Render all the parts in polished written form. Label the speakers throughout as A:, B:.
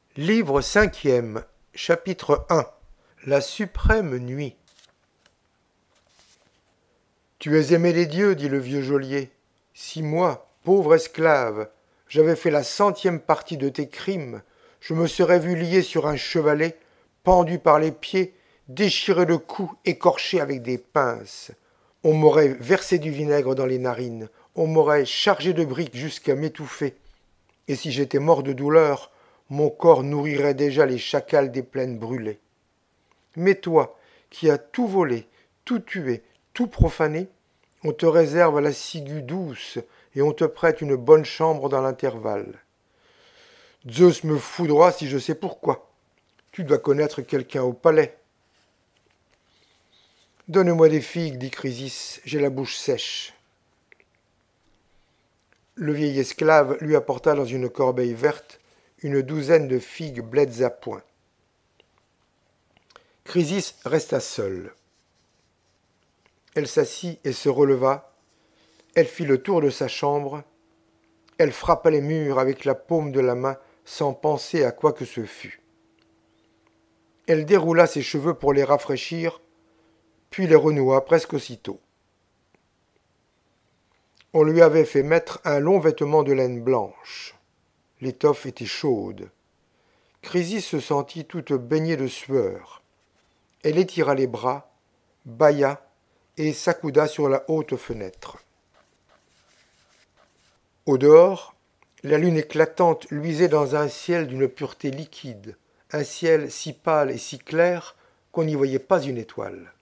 A: Livre cinquième, chapitre 1. La suprême nuit. Tu es aimé des dieux, dit le vieux geôlier. Si moi, pauvre esclave, j'avais fait la 100e partie de tes crimes, je me serais vu lié sur un chevalet, pendu par les pieds, déchiré le cou, écorché avec des pinces. On m'aurait versé du vinaigre dans les narines, on m'aurait chargé de briques jusqu'à m'étouffer. Et si j'étais mort de douleur, mon corps nourrirait déjà les chacals des plaines brûlées. Mais toi, qui as tout volé, tout tué, tout profané, on te réserve la ciguë douce et on te prête une bonne chambre dans l'intervalle. Zeus me foudroie si je sais pourquoi. Tu dois connaître quelqu'un au palais. Donne-moi des figues, dit Chrysis, j'ai la bouche sèche. Le vieil esclave lui apporta dans une corbeille verte une douzaine de figues blêtes à point. Chrysis resta seule. Elle s'assit et se releva. Elle fit le tour de sa chambre. Elle frappa les murs avec la paume de la main sans penser à quoi que ce fût. Elle déroula ses cheveux pour les rafraîchir, puis les renoua presque aussitôt. On lui avait fait mettre un long vêtement de laine blanche. L'étoffe était chaude. Chrysis se sentit toute baignée de sueur. Elle étira les bras, bâilla et s'accouda sur la haute fenêtre. Au dehors, la lune éclatante luisait dans un ciel d'une pureté liquide, un ciel si pâle et si clair qu'on n'y voyait pas une étoile.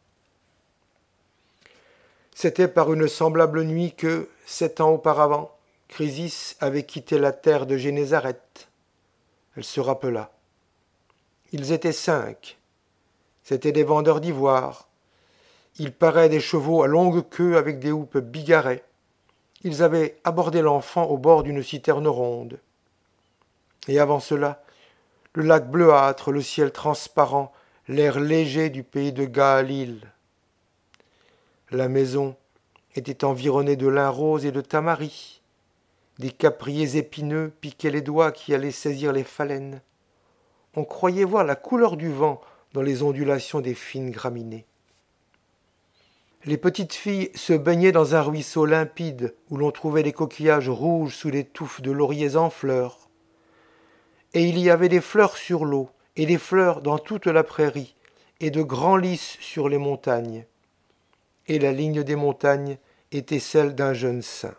A: C'était par une semblable nuit que, 7 ans auparavant, Chrysis avait quitté la terre de Génézareth. Elle se rappela. Ils étaient 5. C'étaient des vendeurs d'ivoire. Ils paraient des chevaux à longue queue avec des houppes bigarrées. Ils avaient abordé l'enfant au bord d'une citerne ronde. Et avant cela, le lac bleuâtre, le ciel transparent, l'air léger du pays de Gaalil. La maison était environnée de lin rose et de tamaris. Des capriers épineux piquaient les doigts qui allaient saisir les phalènes. On croyait voir la couleur du vent dans les ondulations des fines graminées. Les petites filles se baignaient dans un ruisseau limpide où l'on trouvait des coquillages rouges sous des touffes de lauriers en fleurs. Et il y avait des fleurs sur l'eau, et des fleurs dans toute la prairie, et de grands lys sur les montagnes. Et la ligne des montagnes était celle d'un jeune saint.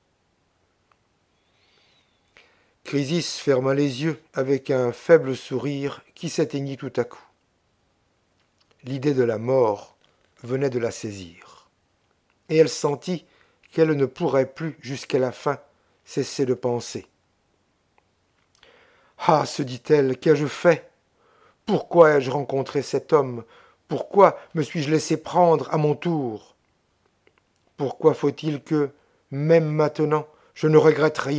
A: Chrysis ferma les yeux avec un faible sourire qui s'éteignit tout à coup. L'idée de la mort venait de la saisir. Et elle sentit qu'elle ne pourrait plus, jusqu'à la fin, cesser de penser. « Ah, se dit-elle, qu'ai-je fait ? Pourquoi ai-je rencontré cet homme ? Pourquoi me suis-je laissé prendre à mon tour ? Pourquoi faut-il que, même maintenant, je ne regrette rien ?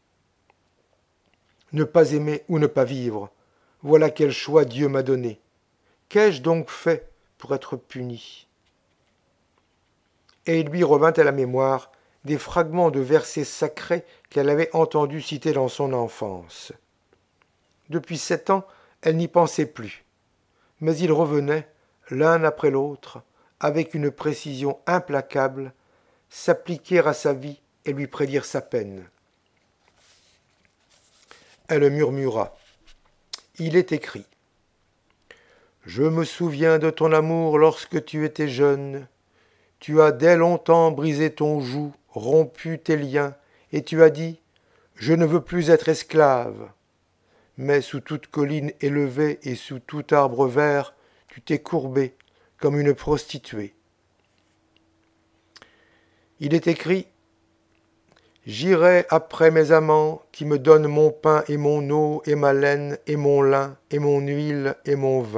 A: Ne pas aimer ou ne pas vivre, voilà quel choix Dieu m'a donné. Qu'ai-je donc fait pour être puni ? Et il lui revint à la mémoire des fragments de versets sacrés qu'elle avait entendus citer dans son enfance. Depuis 7 ans, elle n'y pensait plus, mais ils revenaient, l'un après l'autre, avec une précision implacable, s'appliquer à sa vie et lui prédire sa peine. Elle murmura. Il est écrit. Je me souviens de ton amour lorsque tu étais jeune. Tu as dès longtemps brisé ton joug, rompu tes liens, et tu as dit « Je ne veux plus être esclave ». Mais sous toute colline élevée et sous tout arbre vert, tu t'es courbé comme une prostituée. Il est écrit « J'irai après mes amants qui me donnent mon pain et mon eau et ma laine et mon lin et mon huile et mon vin. »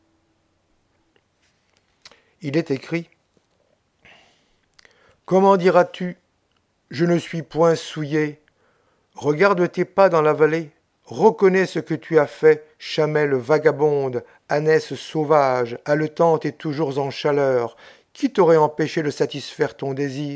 A: Il est écrit « Comment diras-tu, je ne suis point souillé, regarde tes pas dans la vallée, reconnais ce que tu as fait, chamelle vagabonde, ânesse sauvage, haletante et toujours en chaleur, qui t'aurait empêché de satisfaire ton désir ?»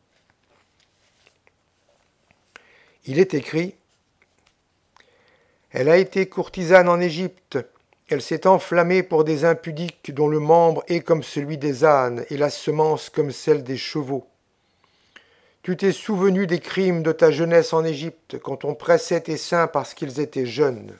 A: Il est écrit Elle a été courtisane en Égypte. Elle s'est enflammée pour des impudiques dont le membre est comme celui des ânes et la semence comme celle des chevaux. Tu t'es souvenu des crimes de ta jeunesse en Égypte, quand on pressait tes seins parce qu'ils étaient jeunes.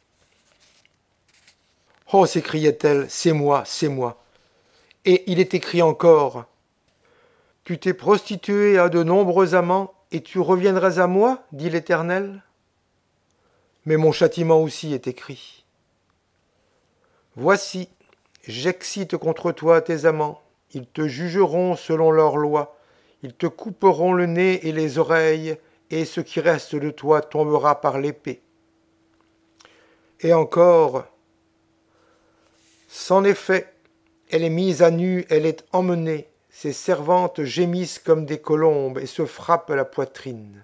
A: Oh, s'écriait-elle, c'est moi, c'est moi. Et il est écrit encore, tu t'es prostituée à de nombreux amants, et tu reviendras à moi, dit l'Éternel. Mais mon châtiment aussi est écrit. Voici, j'excite contre toi tes amants, ils te jugeront selon leurs lois, ils te couperont le nez et les oreilles, et ce qui reste de toi tombera par l'épée. Et encore, c'en est fait, elle est mise à nu, elle est emmenée, ses servantes gémissent comme des colombes et se frappent la poitrine.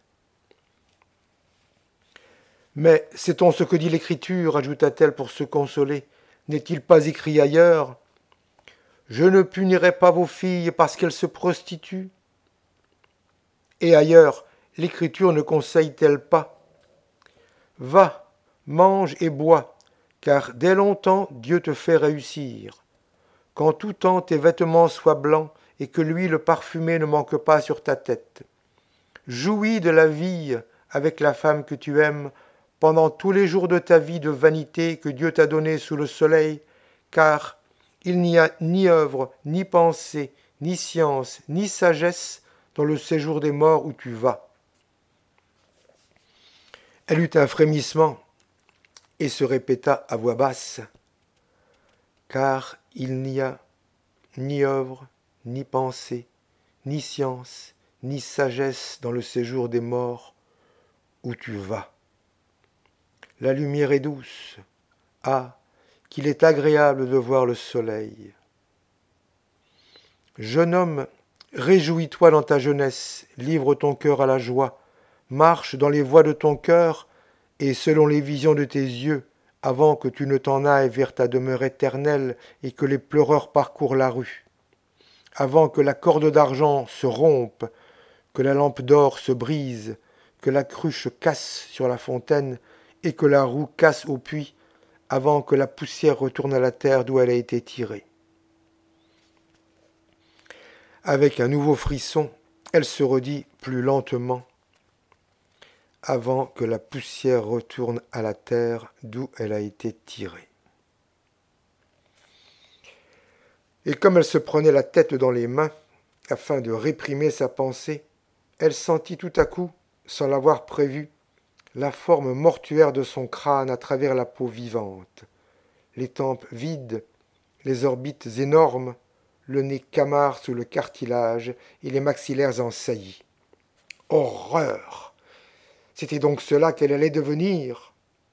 A: Mais sait-on ce que dit l'Écriture, ajouta-t-elle pour se consoler, n'est-il pas écrit ailleurs? Je ne punirai pas vos filles parce qu'elles se prostituent. Et ailleurs, l'Écriture ne conseille-t-elle pas? Va, mange et bois, car dès longtemps Dieu te fait réussir. Qu'en tout temps tes vêtements soient blancs et que l'huile parfumée ne manque pas sur ta tête. Jouis de la vie avec la femme que tu aimes pendant tous les jours de ta vie de vanité que Dieu t'a donnée sous le soleil, car il n'y a ni œuvre, ni pensée, ni science, ni sagesse dans le séjour des morts où tu vas. Elle eut un frémissement et se répéta à voix basse, car il n'y a ni œuvre, ni pensée, ni science, ni sagesse dans le séjour des morts où tu vas. La lumière est douce. Ah, qu'il est agréable de voir le soleil. Jeune homme, réjouis-toi dans ta jeunesse, livre ton cœur à la joie, marche dans les voies de ton cœur et selon les visions de tes yeux, avant que tu ne t'en ailles vers ta demeure éternelle et que les pleureurs parcourent la rue, avant que la corde d'argent se rompe, que la lampe d'or se brise, que la cruche casse sur la fontaine et que la roue casse au puits, avant que la poussière retourne à la terre d'où elle a été tirée. Avec un nouveau frisson, elle se redit plus lentement, avant que la poussière retourne à la terre d'où elle a été tirée. Et comme elle se prenait la tête dans les mains, afin de réprimer sa pensée, elle sentit tout à coup, sans l'avoir prévu, la forme mortuaire de son crâne à travers la peau vivante, les tempes vides, les orbites énormes, le nez camard sous le cartilage et les maxillaires en saillie. Horreur! C'était donc cela qu'elle allait devenir.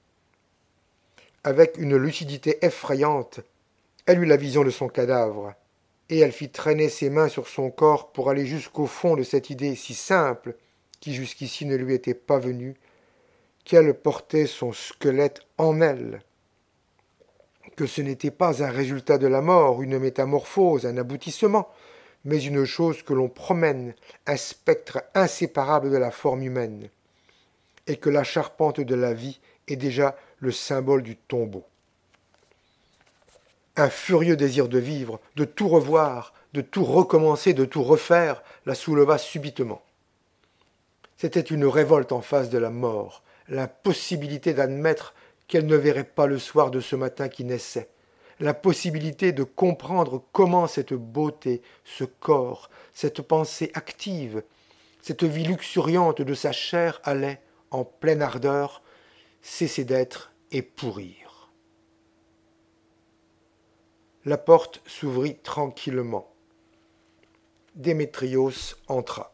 A: Avec une lucidité effrayante, elle eut la vision de son cadavre, et elle fit traîner ses mains sur son corps pour aller jusqu'au fond de cette idée si simple, qui jusqu'ici ne lui était pas venue, qu'elle portait son squelette en elle, que ce n'était pas un résultat de la mort, une métamorphose, un aboutissement, mais une chose que l'on promène, un spectre inséparable de la forme humaine, et que la charpente de la vie est déjà le symbole du tombeau. Un furieux désir de vivre, de tout revoir, de tout recommencer, de tout refaire, la souleva subitement. C'était une révolte en face de la mort, l'impossibilité d'admettre qu'elle ne verrait pas le soir de ce matin qui naissait, la possibilité de comprendre comment cette beauté, ce corps, cette pensée active, cette vie luxuriante de sa chair allait, en pleine ardeur, cesser d'être et pourrir. La porte s'ouvrit tranquillement. Démétrios entra.